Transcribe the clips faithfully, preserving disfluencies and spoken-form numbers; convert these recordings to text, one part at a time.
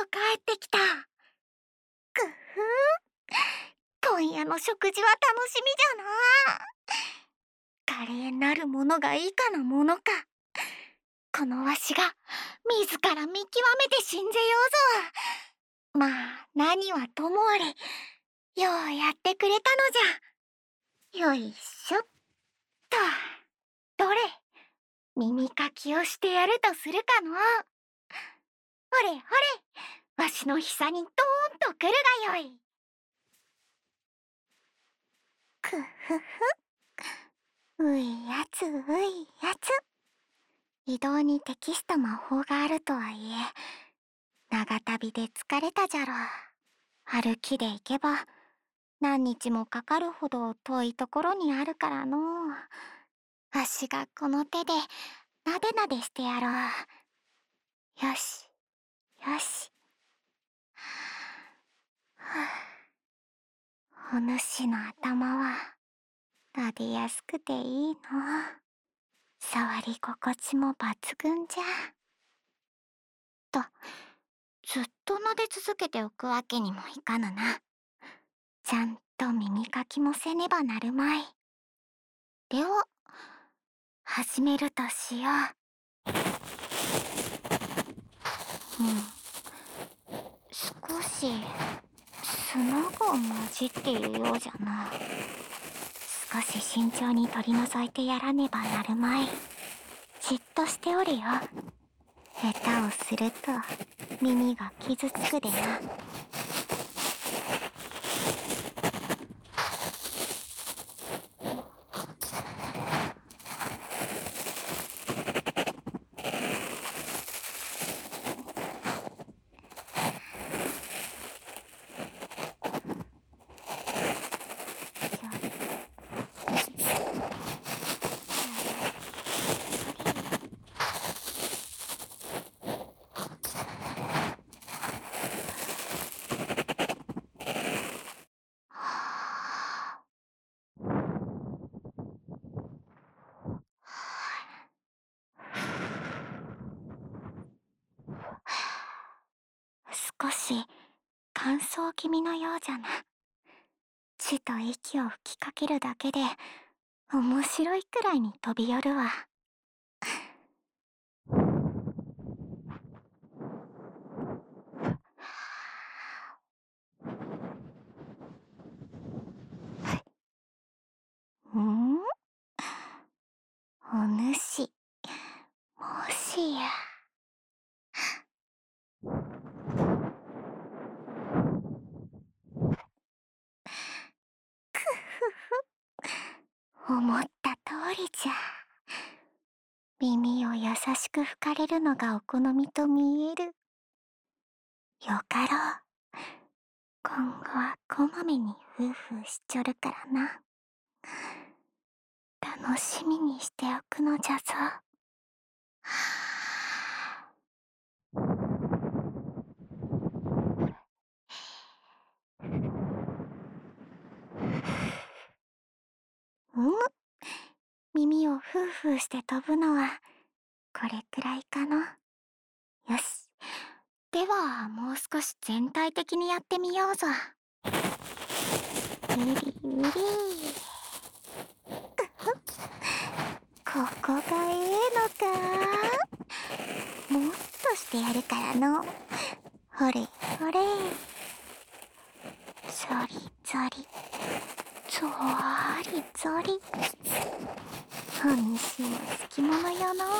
帰ってきた。くふー、今夜の食事は楽しみじゃな。華麗なるものがいかなものか。このわしが自ら見極めて信ぜようぞ。まあ何はともあれ、ようやってくれたのじゃ。よいしょっと。どれ、耳かきをしてやるとするかの。ほれほれ、わしのひさにドーンとくるがよい。くふふ、ういやつういやつ。移動に適した魔法があるとはいえ、長旅で疲れたじゃろう。歩きで行けば何日もかかるほど遠いところにあるからのう。わしがこの手でなでなでしてやろう。よしよし。はあ、お主の頭は撫でやすくていいの。触り心地も抜群じゃ。と、ずっと撫で続けておくわけにもいかぬな。ちゃんと耳かきもせねばなるまい。では、始めるとしよう。うん、少し砂が混じっているようじゃな。少し慎重に取り除いてやらねばなるまい。じっとしておれよ。下手をすると耳が傷つくでな。少し乾燥気味のようじゃな。血と息を吹きかけるだけで面白いくらいに飛び寄るわ。ん？お主、もしや。くふふ、思った通りじゃ。耳を優しく吹かれるのがお好みと見える。よかろう。今後はこまめにフーフーしちょるからな。楽しみにしておくのじゃぞ。うむ、耳をフーフーして飛ぶのはこれくらいかの。よし、ではもう少し全体的にやってみようぞ。うりうりここがええのか。もっとしてやるからの。ほれほれ、ゾリゾリ、ゾワリゾリ。お主も好き者よの。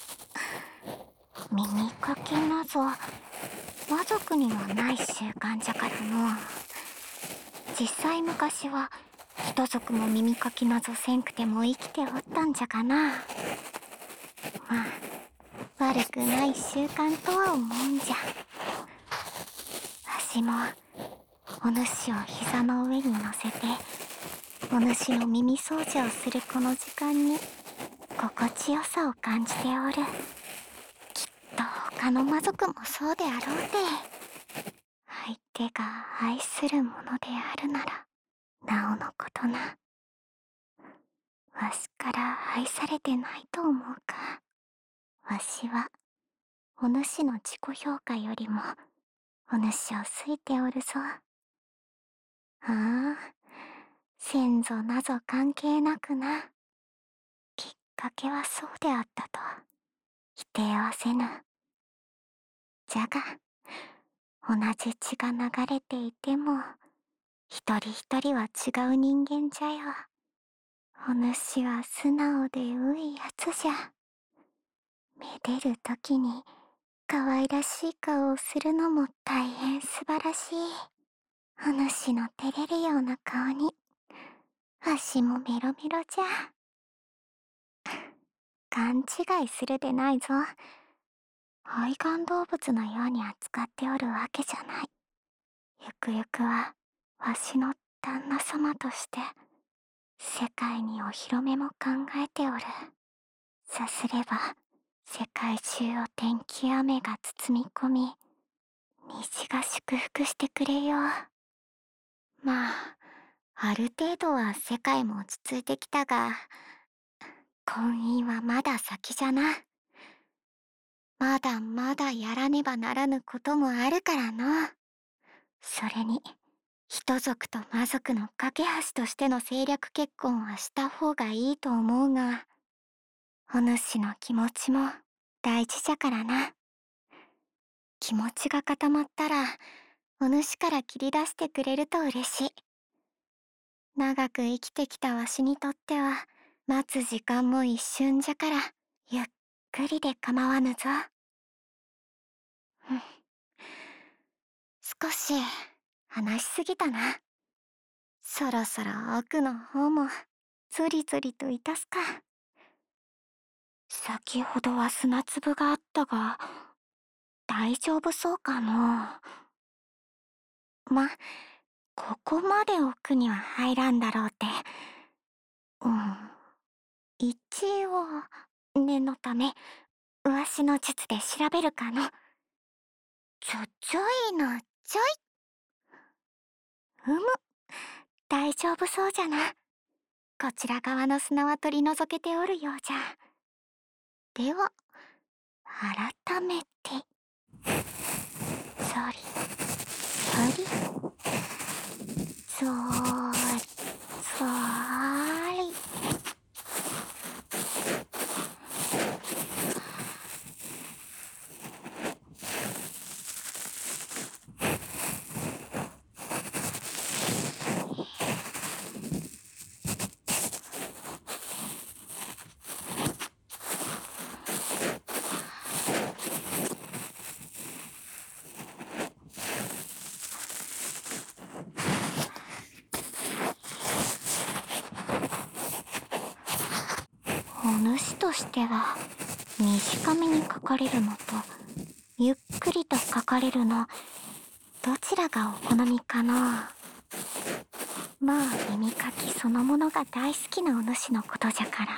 耳かきなぞ魔族にはない習慣じゃからの。実際昔は人族も耳かきなぞせんくても生きておったんじゃがな。まあ悪くない習慣とは思うんじゃ。わしもお主を膝の上に乗せてお主の耳掃除をするこの時間に心地よさを感じておる。きっと他の魔族もそうであろうて。相手が愛するものであるならなおのことな。わしから愛されてないと思うか。わしはお主の自己評価よりもお主を好いておるぞ。ああ、先祖なぞ関係なくな。きっかけはそうであったと否定はせぬ。じゃが同じ血が流れていても一人一人は違う人間じゃよ。お主は素直でういやつじゃ。めでるときに可愛らしい顔をするのも大変素晴らしい。お主の照れるような顔にわしもメロメロじゃ。勘違いするでないぞ。愛玩動物のように扱っておるわけじゃない。ゆくゆくはわしの旦那様として世界にお披露目も考えておる。さすれば世界中を天気雨が包み込み、虹が祝福してくれよう。まあ、ある程度は世界も落ち着いてきたが、婚姻はまだ先じゃな。まだまだやらねばならぬこともあるからな。それに、人族と魔族の架け橋としての政略結婚はした方がいいと思うが、お主の気持ちも大事じゃからな。気持ちが固まったら、お主から切り出してくれると嬉しい。長く生きてきたわしにとっては、待つ時間も一瞬じゃから、ゆっくりで構わぬぞ。うん。少し、話しすぎたな。そろそろ奥の方も、ゾリゾリといたすか。先ほどは砂粒があったが、大丈夫そうかの。ま、ここまで奥には入らんだろうって。うん。一応、念のため、わしの術で調べるかの。ちょちょいのちょい。うむ。大丈夫そうじゃな。こちら側の砂は取り除けておるようじゃ。では、改めて。そり、そり。そーり、そーり。お主としては短めに書かれるのとゆっくりと書かれるのどちらがお好みかな。まあ耳かきそのものが大好きなお主のことじゃから、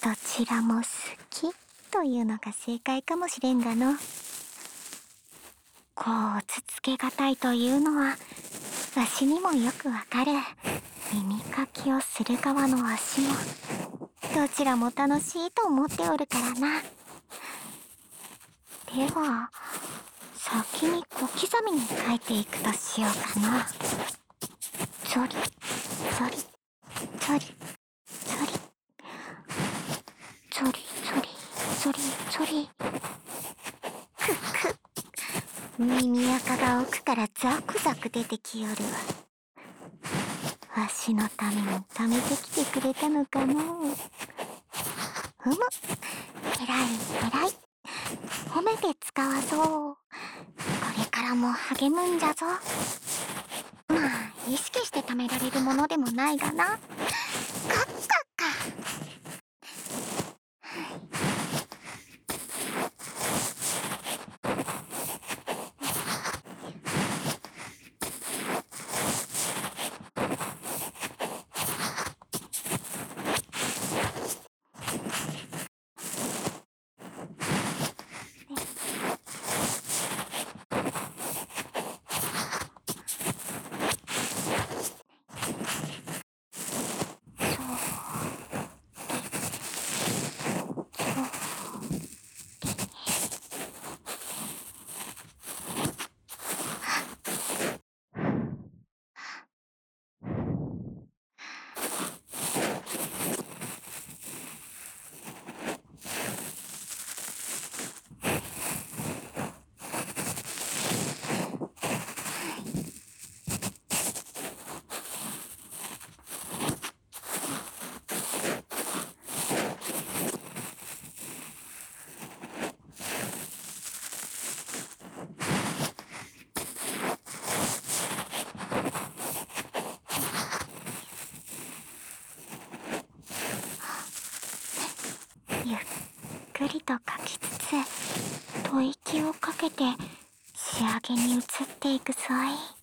どちらも好きというのが正解かもしれんがの。こうつつけがたいというのはわしにもよくわかる。耳かきをする側のわしもどちらも楽しいと思っておるからな。では先に小刻みに書いていくとしようかな。そりそりそりそりそりそりそりそり。くく耳垢が奥からザクザク出てきよるわ。わしのために貯めてきてくれたのかのう。ふむ、えらいえらい。褒めて使わそう。これからも励むんじゃぞ。まあ意識して貯められるものでもないがな。カッカッカ。 りとかきつつ吐息をかけて仕上げに移っていくぞい。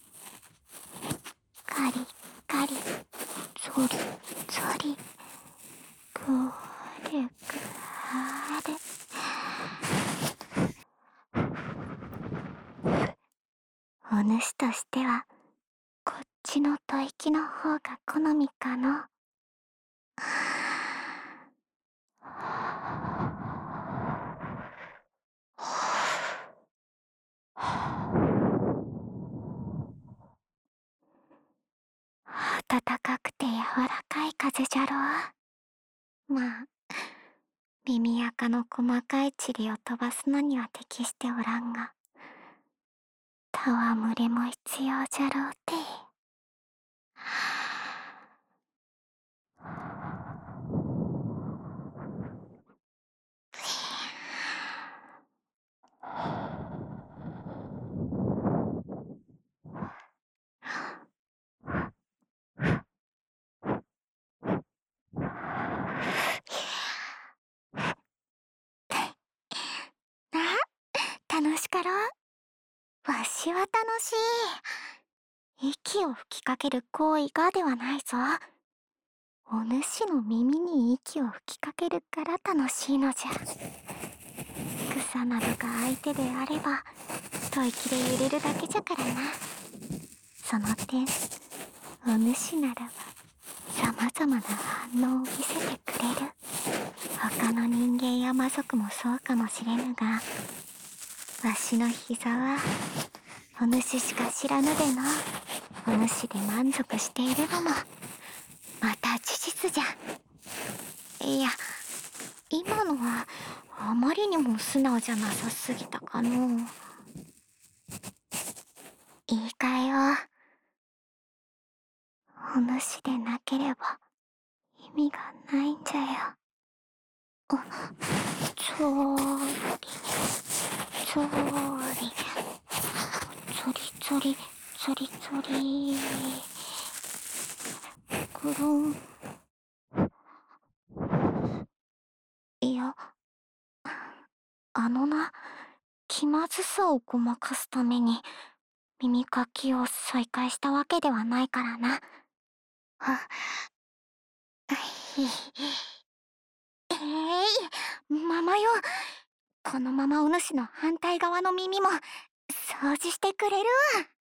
カリカリゾリゾリぐるぐる。お主としてはこっちの吐息の方が好みかの。暖かくて柔らかい風じゃろう。まあ耳垢の細かい塵を飛ばすのには適しておらんが、戯れも必要じゃろうて。な、楽しかろう。わしは楽しい。息を吹きかける行為がではないぞ。お主の耳に息を吹きかけるから楽しいのじゃ。草などが相手であれば吐息で揺れるだけじゃからな。その点お主ならば様々な反応を見せてくれる。他の人間や魔族もそうかもしれぬが、わしの膝はお主しか知らぬでの。お主で満足しているのもまた事実じゃ。いや、今のはあまりにも素直じゃなさすぎたかの。言い換えよう。お主でなければ意味がないんじゃよ。あ、ちょーりちょーりゾリゾリゾリゾリぐるん。いや、あのな、気まずさをごまかすために耳かきを再開したわけではないからな。あ、えい、ままよ。このままお主の反対側の耳も掃除してくれるわ。